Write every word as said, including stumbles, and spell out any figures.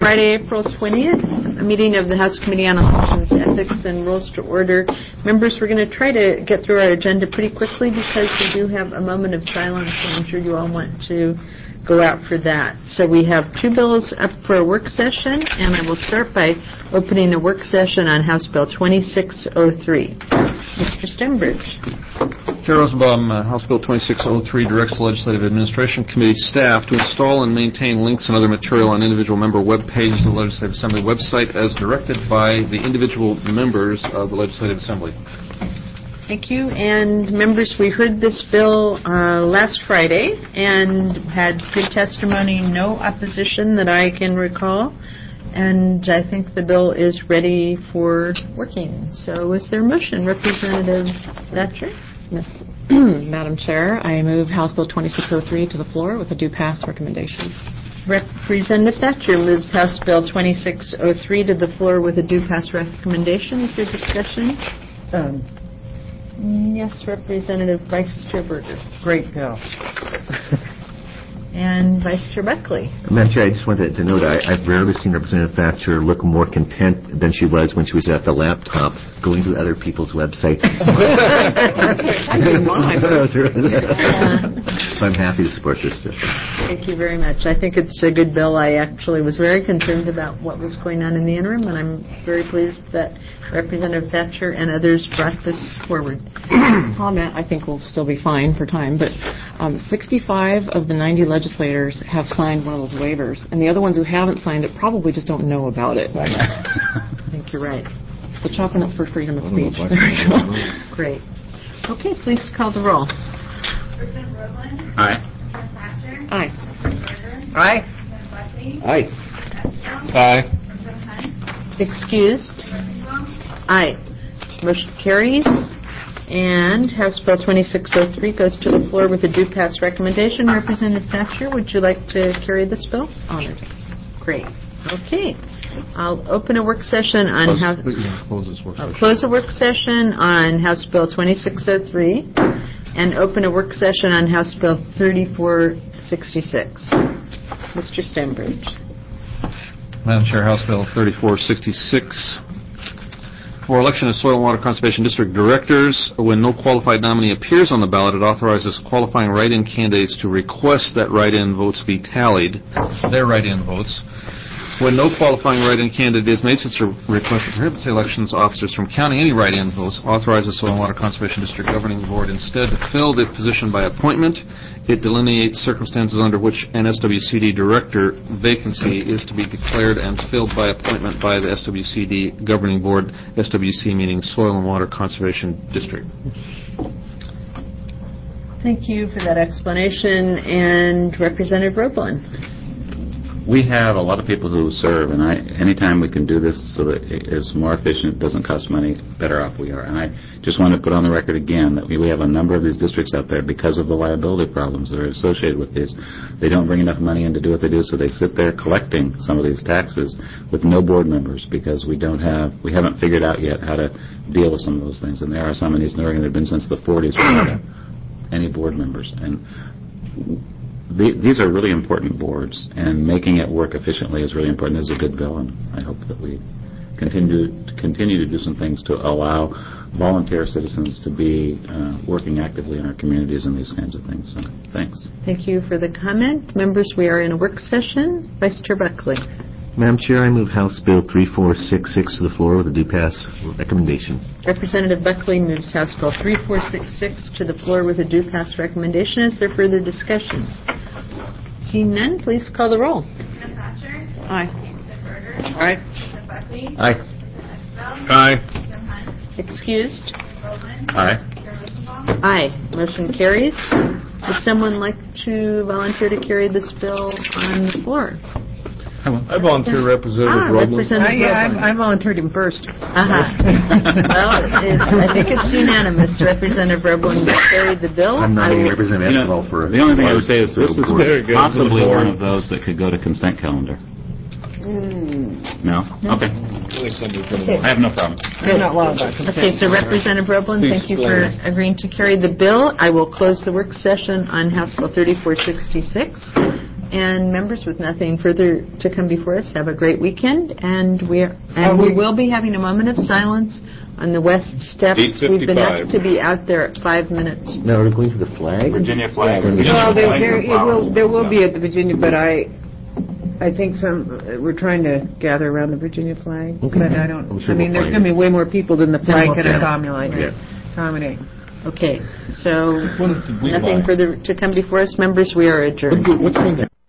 Friday, April twentieth, a meeting of the House Committee on Elections, Ethics, and Rules to order. Members, we're going to try to get through our agenda pretty quickly because we do have a moment of silence, and I'm sure you all want to go out for that. So we have two bills up for a work session, and I will start by opening a work session on House Bill twenty-six oh three. Mister Stembridge. Chair Rosenbaum, uh, House Bill twenty-six oh three directs the Legislative Administration Committee staff to install and maintain links and other material on individual member web pages of the Legislative Assembly website as directed by the individual members of the Legislative Assembly. Thank you. And members, we heard this bill uh, last Friday and had good testimony, no opposition that I can recall. And I think the bill is ready for working. So is there a motion? Representative Thatcher? Yes. Madam Chair, I move House Bill twenty-six oh three to the floor with a due pass recommendation. Representative Thatcher moves House Bill twenty-six oh three to the floor with a due pass recommendation. Is there discussion? Um, yes, Representative Vice Chair Berger. Great bill. And Vice Chair Buckley. Madam Chair, I just wanted to note I, I've rarely seen Representative Thatcher look more content than she was when she was at the laptop going to other people's websites. So I'm happy to support this bill. Thank you very much. I think it's a good bill. I actually was very concerned about what was going on in the interim, and I'm very pleased that Representative Thatcher and others brought this forward. Comment, I think we'll still be fine for time, but um, sixty-five of the ninety legislators have signed one of those waivers, and the other ones who haven't signed it probably just don't know about it. I think you're right. So chopping up for freedom of speech. Great. Okay, please call the roll. Representative Roeblen? Aye. Representative Thatcher? Aye. Representative Berger? Aye. Representative Buckley? Aye. Representative Aye. Representative Hunt? Excused? Rosenbaum? Aye. Motion carries. And House Bill twenty-six oh three goes to the floor with a due pass recommendation. Representative Thatcher, would you like to carry this bill? Honored. Great. Okay. I'll open a work session on House. Close this work session. I'll close a work session on House Bill twenty-six oh three and open a work session on House Bill thirty-four sixty-six. Mister Stembridge. Madam Chair, House Bill thirty-four sixty-six. For election of Soil and Water Conservation District directors, when no qualified nominee appears on the ballot, it authorizes qualifying write-in candidates to request that write-in votes be tallied, their write-in votes. When no qualifying write-in candidate is made, such a request prohibits the elections officers from counting any write-in votes, authorizes Soil and Water Conservation District Governing Board instead to fill the position by appointment. It delineates circumstances under which an S W C D director vacancy is to be declared and filled by appointment by the S W C D Governing Board, S W C meaning Soil and Water Conservation District. Thank you for that explanation. And Representative Roeblen. We have a lot of people who serve, and I, anytime we can do this so that it's more efficient, doesn't cost money, better off we are. And I just want to put on the record again that we, we have a number of these districts out there because of the liability problems that are associated with these. They don't bring enough money in to do what they do, so they sit there collecting some of these taxes with no board members because we don't have, we haven't figured out yet how to deal with some of those things. And there are some in Eastern Oregon that have been since the forties without any board members. And The, these are really important boards, and making it work efficiently is really important. This is a good bill, and I hope that we continue to continue to do some things to allow volunteer citizens to be uh, working actively in our communities and these kinds of things. So, thanks. Thank you for the comment. Members, we are in a work session. Vice Chair Buckley. Madam Chair, I move House Bill thirty-four sixty-six to the floor with a due pass recommendation. Representative Buckley moves House Bill thirty-four sixty-six to the floor with a due pass recommendation. Is there further discussion? Seeing none, please call the roll. Representative Thatcher? Aye. Representative Berger? Aye. Representative Buckley? Aye. Representative Estel? Aye. Representative Hunt? Excused? Roeblen? Aye. Chair Rosenbaum? Aye. Motion carries. Would someone like to volunteer to carry this bill on the floor? I volunteer Representative Ah, Roeblen. Representative I, Roeblen. I, I volunteered him first. Uh-huh. Well, it, I think it's unanimous. Representative Roeblen will carry the bill. I'm I nominating will- Representative You know, Esquivel for the only thing I would say is this is Very good. possibly one of those that could go to consent calendar. No? Okay. I have no problem. I'm not long about consent. Okay, so Representative Roeblen, thank you for agreeing to carry the bill. I will close the work session on House Bill thirty-four sixty-six. And members, with nothing further to come before us, have a great weekend. And we are, and we will be having a moment of silence on the west steps. We've been asked to be out there at five minutes. No, we're going to the flag? Virginia flag. Well, there, there, it will, there will be at the Virginia, but I, I think some, we're trying to gather around the Virginia flag. Okay. But I don't, I'm sure I mean, we'll there's find going to be way more people than the flag we'll can find it. accommodate. Yeah. Accommodate. Okay, so What did we nothing buy? further to come before us, members. We are adjourned. What's going on?